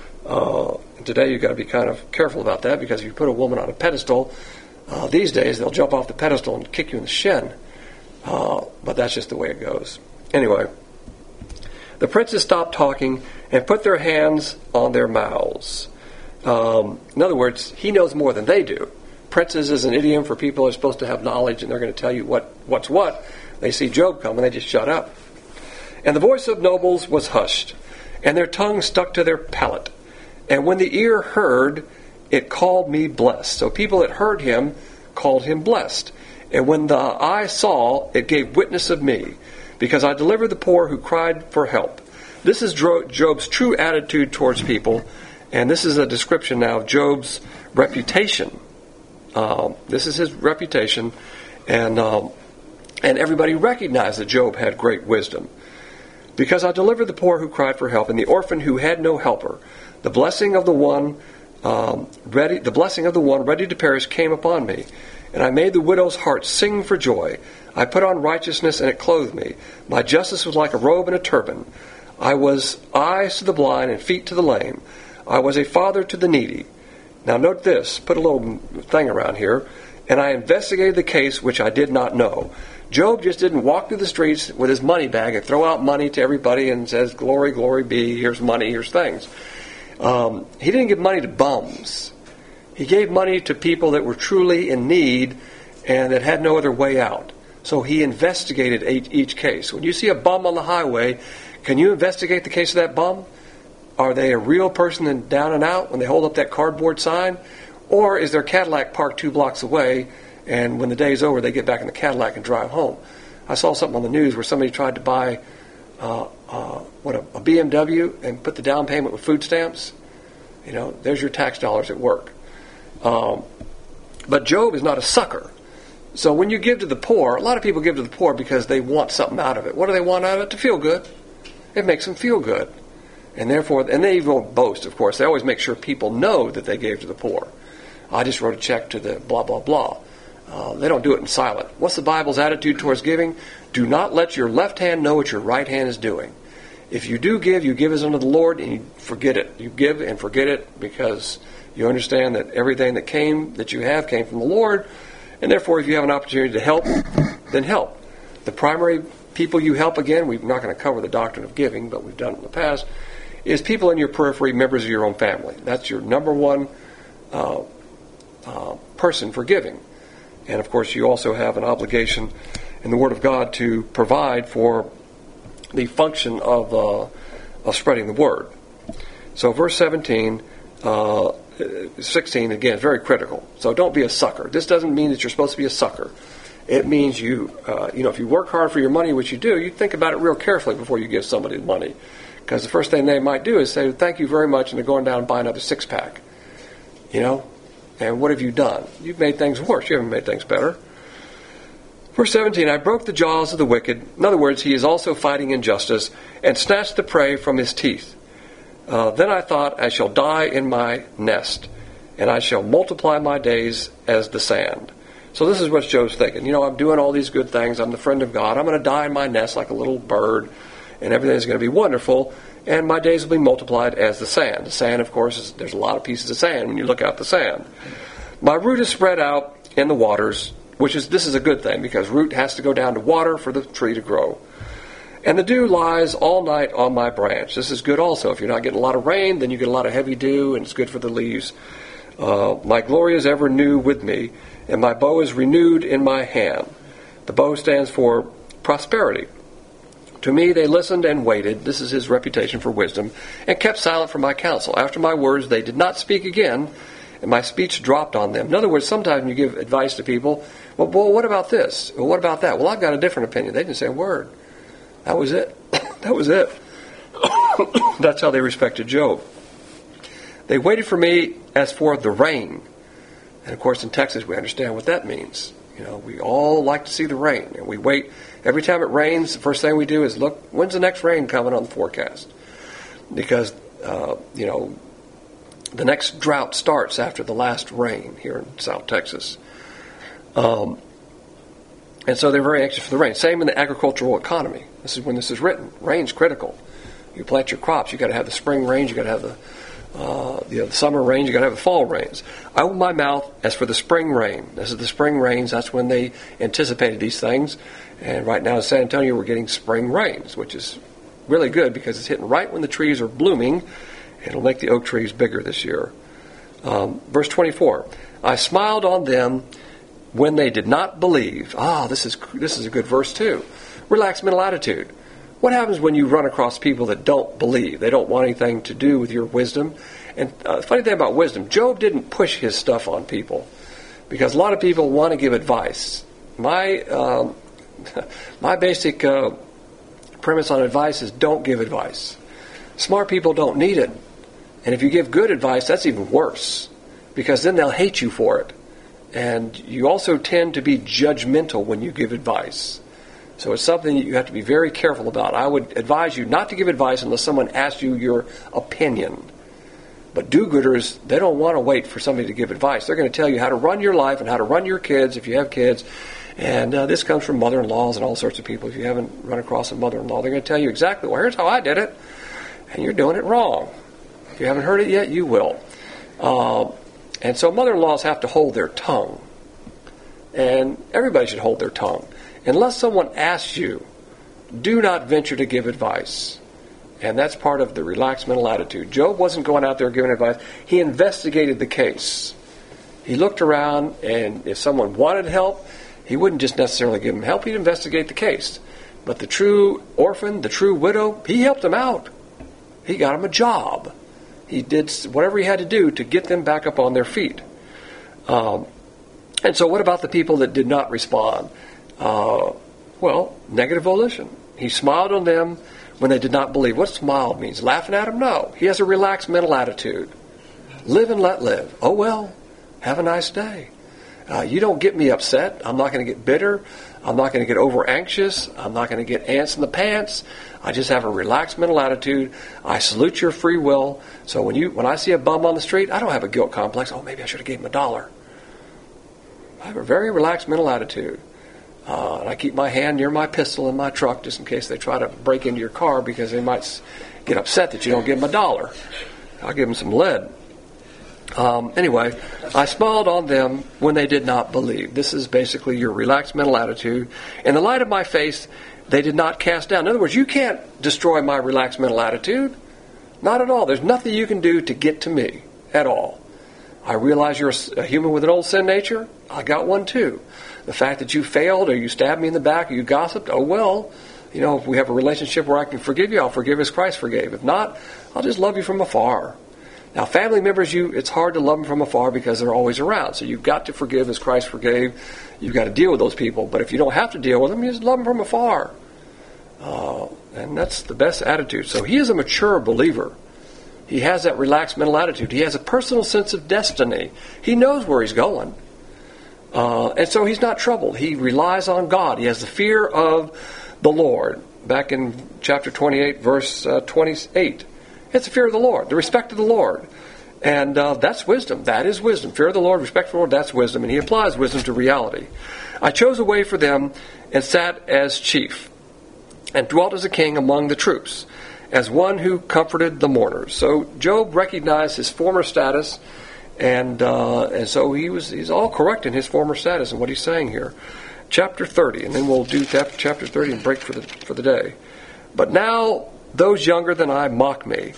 Speaker 1: And today you've got to be kind of careful about that, because if you put a woman on a pedestal, these days they'll jump off the pedestal and kick you in the shin. But that's just the way it goes. Anyway, the princes stopped talking and put their hands on their mouths. In other words, he knows more than they do. princes is an idiom for people who are supposed to have knowledge and they're going to tell you what's what. They see Job come and they just shut up. And the voice of nobles was hushed, and their tongue stuck to their palate. And when the ear heard, it called me blessed. So people that heard him called him blessed. And when the eye saw, it gave witness of me, because I delivered the poor who cried for help. This is Job's true attitude towards people, and this is a description now of Job's reputation. This is his reputation, and everybody recognized that Job had great wisdom. Because I delivered the poor who cried for help, and the orphan who had no helper. The blessing of the one ready to perish came upon me, and I made the widow's heart sing for joy. I put on righteousness, and it clothed me. My justice was like a robe and a turban. I was eyes to the blind and feet to the lame. I was a father to the needy. Now note this, put a little thing around here. And I investigated the case which I did not know. Job just didn't walk through the streets with his money bag and throw out money to everybody and says, glory, glory be, here's money, here's things. He didn't give money to bums. He gave money to people that were truly in need and that had no other way out. So he investigated each case. When you see a bum on the highway, can you investigate the case of that bum? Are they a real person and down and out when they hold up that cardboard sign? Or is their Cadillac parked 2 blocks away, and when the day's over, they get back in the Cadillac and drive home? I saw something on the news where somebody tried to buy a BMW and put the down payment with food stamps. You know, there's your tax dollars at work. But Job is not a sucker. So when you give to the poor, a lot of people give to the poor because they want something out of it. What do they want out of it? To feel good. It makes them feel good. And therefore, and they even won't boast, of course. They always make sure people know that they gave to the poor. I just wrote a check to the blah, blah, blah. They don't do it in silent. What's the Bible's attitude towards giving? Do not let your left hand know what your right hand is doing. If you do give, you give as unto the Lord, and you forget it. You give and forget it because you understand that everything that you have came from the Lord, and therefore if you have an opportunity to help, then help. The primary people you help, again, we're not going to cover the doctrine of giving, but we've done it in the past, is people in your periphery, members of your own family. That's your number one person for giving. And of course you also have an obligation in the Word of God to provide for the function of spreading the Word. So verse 16 again is very critical. So don't be a sucker. This doesn't mean that you're supposed to be a sucker. It means if you work hard for your money, which you do, you think about it real carefully before you give somebody money. Because the first thing they might do is say, thank you very much, and they're going down and buy another 6-pack. And what have you done? You've made things worse. You haven't made things better. Verse 17, I broke the jaws of the wicked. In other words, he is also fighting injustice, and snatched the prey from his teeth. Then I thought, I shall die in my nest, and I shall multiply my days as the sand. So this is what Job's thinking. I'm doing all these good things. I'm the friend of God. I'm going to die in my nest like a little bird, and everything's going to be wonderful, and my days will be multiplied as the sand. The sand, of course, there's a lot of pieces of sand when you look out the sand. My root is spread out in the waters, this is a good thing, because root has to go down to water for the tree to grow. And the dew lies all night on my branch. This is good also. If you're not getting a lot of rain, then you get a lot of heavy dew, and it's good for the leaves. My glory is ever new with me, and my bow is renewed in my hand. The bow stands for prosperity. To me they listened and waited. This is his reputation for wisdom, and kept silent from my counsel. After my words they did not speak again, and my speech dropped on them. In other words, sometimes when you give advice to people, well, what about this? Well, what about that? Well, I've got a different opinion. They didn't say a word. That was it. That was it. That's how they respected Job. They waited for me as for the rain. And of course in Texas we understand what that means. We all like to see the rain. And we wait. Every time it rains, the first thing we do is look, when's the next rain coming on the forecast? Because, the next drought starts after the last rain here in South Texas. And so they're very anxious for the rain. Same in the agricultural economy. This is when this is written. Rain's critical. You plant your crops. You've got to have the spring rains. You've got to have the summer rains. You've got to have the fall rains. I open my mouth as for the spring rain. This is the spring rains. That's when they anticipated these things. And right now in San Antonio we're getting spring rains, which is really good because it's hitting right when the trees are blooming. It'll make the oak trees bigger this year. Verse 24. I smiled on them when they did not believe. This is a good verse too. Relaxed mental attitude. What happens when you run across people that don't believe? They don't want anything to do with your wisdom. And the funny thing about wisdom, Job didn't push his stuff on people, because a lot of people want to give advice. My basic premise on advice is don't give advice. Smart people don't need it. And if you give good advice, that's even worse, because then they'll hate you for it. And you also tend to be judgmental when you give advice. So it's something that you have to be very careful about. I would advise you not to give advice unless someone asks you your opinion. But do-gooders, they don't want to wait for somebody to give advice. They're going to tell you how to run your life and how to run your kids if you have kids. And this comes from mother-in-laws and all sorts of people. If you haven't run across a mother-in-law, they're going to tell you exactly, well, here's how I did it. And you're doing it wrong. If you haven't heard it yet, you will. And so mother-in-laws have to hold their tongue. And everybody should hold their tongue. Unless someone asks you, do not venture to give advice. And that's part of the relaxed mental attitude. Job wasn't going out there giving advice. He investigated the case. He looked around, and if someone wanted help, he wouldn't just necessarily give them help. He'd investigate the case. But the true orphan, the true widow, he helped them out. He got them a job. He did whatever he had to do to get them back up on their feet. And so what about the people that did not respond? Negative volition. He smiled on them when they did not believe. What smile means? Laughing at them? No. He has a relaxed mental attitude. Live and let live. Oh, well, have a nice day. You don't get me upset. I'm not going to get bitter. I'm not going to get over anxious. I'm not going to get ants in the pants. I just have a relaxed mental attitude. I salute your free will. So when I see a bum on the street, I don't have a guilt complex. Oh, maybe I should have gave him $1. I have a very relaxed mental attitude. And I keep my hand near my pistol in my truck just in case they try to break into your car, because they might get upset that you don't give them $1. I'll give them some lead. Anyway, I smiled on them when they did not believe. This is basically your relaxed mental attitude. In the light of my face, they did not cast down. In other words, you can't destroy my relaxed mental attitude. Not at all. There's nothing you can do to get to me at all. I realize you're a human with an old sin nature. I got one too. The fact that you failed, or you stabbed me in the back, or you gossiped, oh well. If we have a relationship where I can forgive you, I'll forgive as Christ forgave. If not, I'll just love you from afar. Now, family members, it's hard to love them from afar because they're always around. So you've got to forgive as Christ forgave. You've got to deal with those people. But if you don't have to deal with them, you just love them from afar. And that's the best attitude. So he is a mature believer. He has that relaxed mental attitude. He has a personal sense of destiny. He knows where he's going. And so he's not troubled. He relies on God. He has the fear of the Lord. Back in chapter 28, verse 28. It's the fear of the Lord, the respect of the Lord. And that's wisdom. That is wisdom. Fear of the Lord, respect for the Lord, that's wisdom. And he applies wisdom to reality. I chose a way for them and sat as chief, and dwelt as a king among the troops, as one who comforted the mourners. So Job recognized his former status, and so he's all correct in his former status and what he's saying here. Chapter 30, and then we'll do chapter 30 and break for the day. But now those younger than I mock me.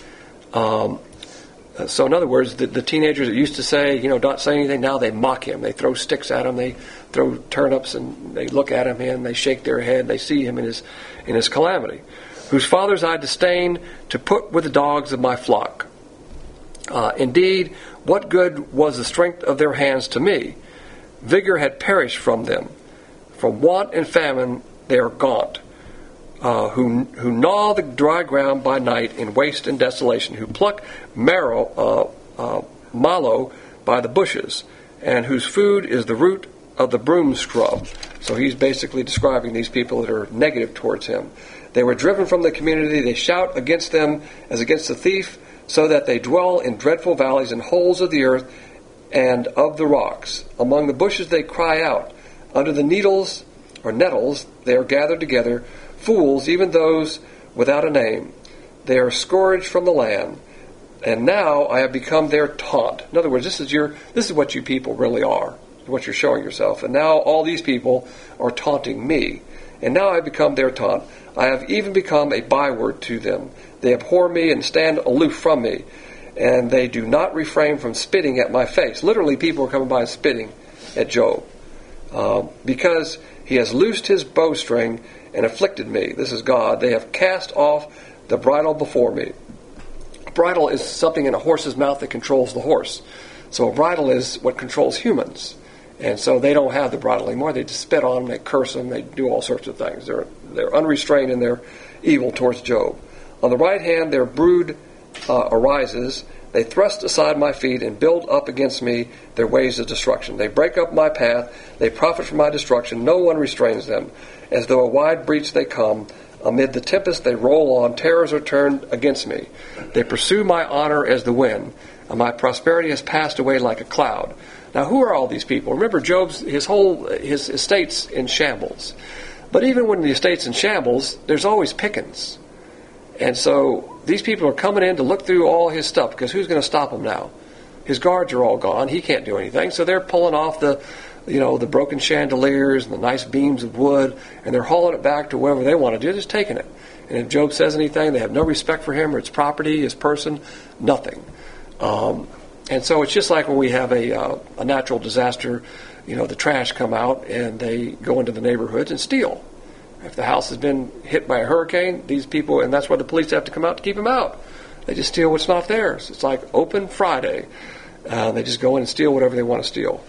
Speaker 1: So in other words, the teenagers that used to say, don't say anything, now they mock him. They throw sticks at him, they throw turnips, and they look at him and they shake their head. They see him in his calamity. Whose fathers I disdain to put with the dogs of my flock. Indeed, what good was the strength of their hands to me? Vigor had perished from them. From want and famine they are gaunt. Who gnaw the dry ground by night in waste and desolation, who pluck mallow by the bushes, and whose food is the root of the broom scrub. So he's basically describing these people that are negative towards him. They were driven from the community. They shout against them as against a thief, so that they dwell in dreadful valleys and holes of the earth and of the rocks. Among the bushes they cry out. Under the nettles they are gathered together. Fools, even those without a name. They are scourged from the land. And now I have become their taunt. In other words, this is what you people really are, what you're showing yourself. And now all these people are taunting me. And now I have become their taunt. I have even become a byword to them. They abhor me and stand aloof from me. and they do not refrain from spitting at my face. Literally, people are coming by and spitting at Job. Because he has loosed his bowstring and afflicted me. This is God. They have cast off the bridle before me. A bridle is something in a horse's mouth that controls the horse. So a bridle is what controls humans. And so they don't have the bridle anymore. They just spit on them, they curse them, they do all sorts of things. They're unrestrained in their evil towards Job. On the right hand, their brood arises. They thrust aside my feet and build up against me their ways of destruction. They break up my path. They profit from my destruction. No one restrains them. As though a wide breach they come. Amid the tempest they roll on. Terrors are turned against me. They pursue my honor as the wind. And my prosperity has passed away like a cloud. Now, who are all these people? Remember, Job's his estate's in shambles. But even when the estate's in shambles, there's always pickings. And so these people are coming in to look through all his stuff, because who's going to stop him now? His guards are all gone. He can't do anything. So they're pulling off the broken chandeliers and the nice beams of wood, and they're hauling it back to wherever they want to do. They're just taking it. And if Job says anything, they have no respect for him or his property, his person, nothing. And so it's just like when we have a natural disaster, the trash come out and they go into the neighborhoods and steal. If the house has been hit by a hurricane, these people, and that's why the police have to come out to keep them out. They just steal what's not theirs. It's like open Friday. They just go in and steal whatever they want to steal.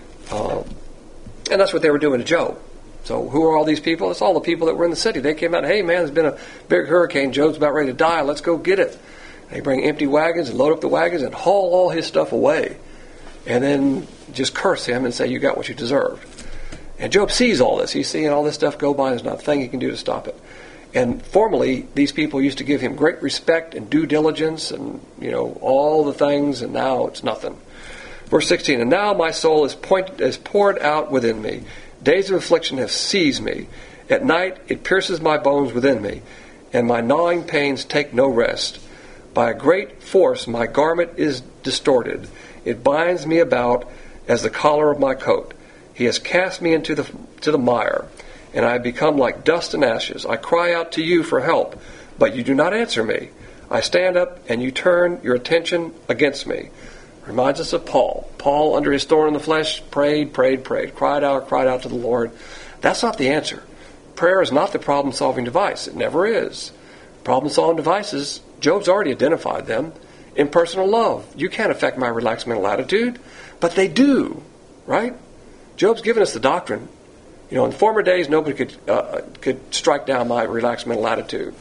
Speaker 1: And that's what they were doing to Job. So who are all these people? It's all the people that were in the city. They came out, hey man, there's been a big hurricane. Job's about ready to die. Let's go get it. They bring empty wagons and load up the wagons and haul all his stuff away. And then just curse him and say, you got what you deserved. And Job sees all this. He's seeing all this stuff go by. There's not a thing he can do to stop it. And formerly, these people used to give him great respect and due diligence and, all the things, and now it's nothing. Verse 16, and now my soul is poured out within me. Days of affliction have seized me. At night it pierces my bones within me, and my gnawing pains take no rest. By a great force my garment is distorted. It binds me about as the collar of my coat. He has cast me into the mire, and I have become like dust and ashes. I cry out to you for help, but you do not answer me. I stand up, and you turn your attention against me. Reminds us of Paul. Paul, under his thorn in the flesh, prayed, cried out to the Lord. That's not the answer. Prayer is not the problem-solving device. It never is. Problem-solving devices, Job's already identified them. Impersonal love. You can't affect my relaxed mental attitude, but they do, right? Job's given us the doctrine. In former days, nobody could strike down my relaxed mental attitude.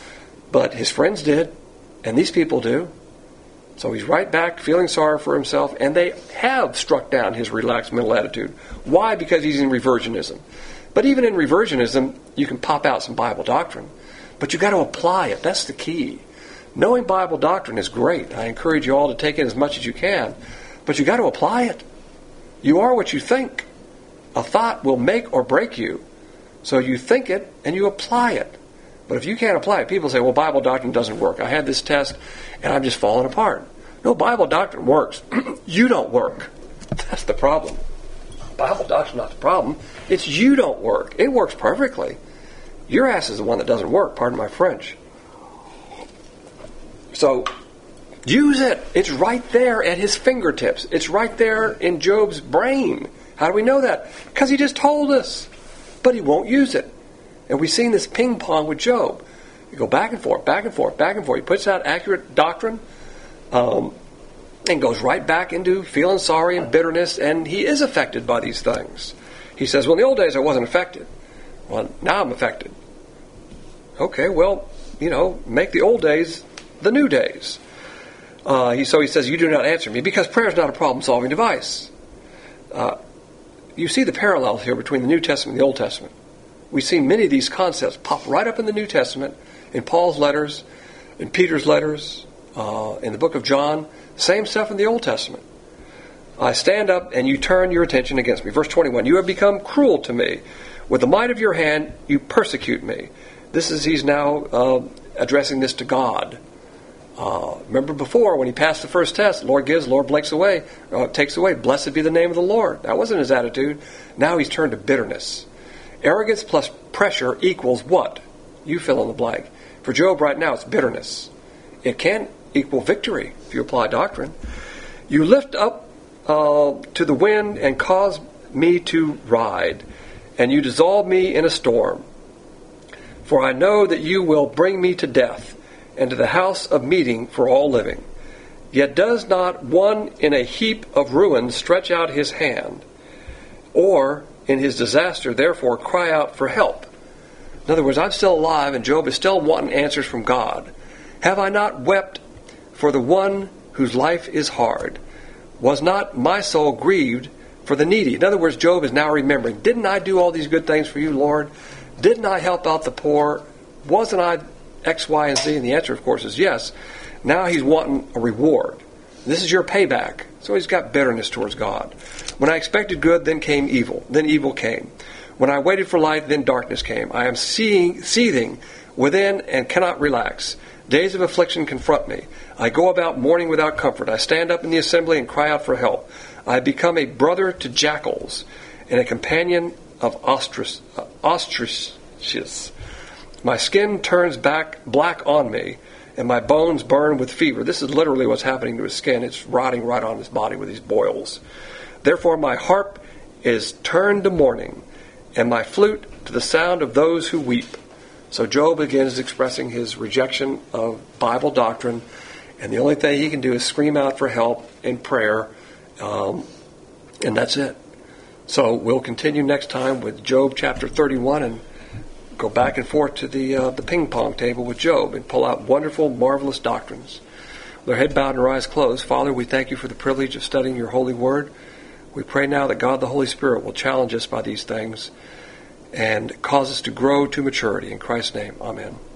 Speaker 1: But his friends did, and these people do. So he's right back feeling sorry for himself, and they have struck down his relaxed mental attitude. Why? Because he's in reversionism. But even in reversionism, you can pop out some Bible doctrine. But you've got to apply it. That's the key. Knowing Bible doctrine is great. I encourage you all to take it as much as you can. But you've got to apply it. You are what you think. A thought will make or break you. So you think it and you apply it. But if you can't apply it, people say, well, Bible doctrine doesn't work. I had this test and I'm just falling apart. No, Bible doctrine works. You don't work. That's the problem. Bible doctrine's not the problem. It's you don't work. It works perfectly. Your ass is the one that doesn't work. Pardon my French. So, use it. It's right there at his fingertips. It's right there in Job's brain. How do we know that? Because he just told us. But he won't use it. And we've seen this ping pong with Job. You go back and forth, back and forth, back and forth. He puts out accurate doctrine and goes right back into feeling sorry and bitterness, and he is affected by these things. He says, well, in the old days I wasn't affected. Well, now I'm affected. Okay, well, make the old days the new days. He says, you do not answer me, because prayer is not a problem-solving device. You see the parallels here between the New Testament and the Old Testament. We see many of these concepts pop right up in the New Testament, in Paul's letters, in Peter's letters, in the book of John. Same stuff in the Old Testament. I stand up and you turn your attention against me. Verse 21, you have become cruel to me. With the might of your hand, you persecute me. He's now addressing this to God. Remember before, when he passed the first test, Lord gives, Lord takes away. Blessed be the name of the Lord. That wasn't his attitude. Now he's turned to bitterness. Arrogance plus pressure equals what? You fill in the blank. For Job right now, it's bitterness. It can't equal victory if you apply doctrine. You lift up to the wind and cause me to ride, and you dissolve me in a storm. For I know that you will bring me to death, and to the house of meeting for all living. Yet does not one in a heap of ruin stretch out his hand, or in his disaster therefore cry out for help? In other words, I'm still alive, and Job is still wanting answers from God. Have I not wept for the one whose life is hard? Was not my soul grieved for the needy? In other words, Job is now remembering, didn't I do all these good things for you, Lord? Didn't I help out the poor? Wasn't I X, Y, and Z? And the answer, of course, is yes. Now he's wanting a reward. This is your payback. So he's got bitterness towards God. When I expected good, then came evil. Then evil came. When I waited for light, then darkness came. I am seething within and cannot relax. Days of affliction confront me. I go about mourning without comfort. I stand up in the assembly and cry out for help. I have become a brother to jackals and a companion of ostriches. My skin turns back black on me, and my bones burn with fever. This is literally what's happening to his skin. It's rotting right on his body with these boils. Therefore my harp is turned to mourning, and my flute to the sound of those who weep. So Job again is expressing his rejection of Bible doctrine, and the only thing he can do is scream out for help in prayer, and that's it. So we'll continue next time with Job chapter 31 and go back and forth to the ping pong table with Job and pull out wonderful, marvelous doctrines. With our head bowed and our eyes closed, Father, we thank you for the privilege of studying your holy word. We pray now that God the Holy Spirit will challenge us by these things and cause us to grow to maturity. In Christ's name, amen.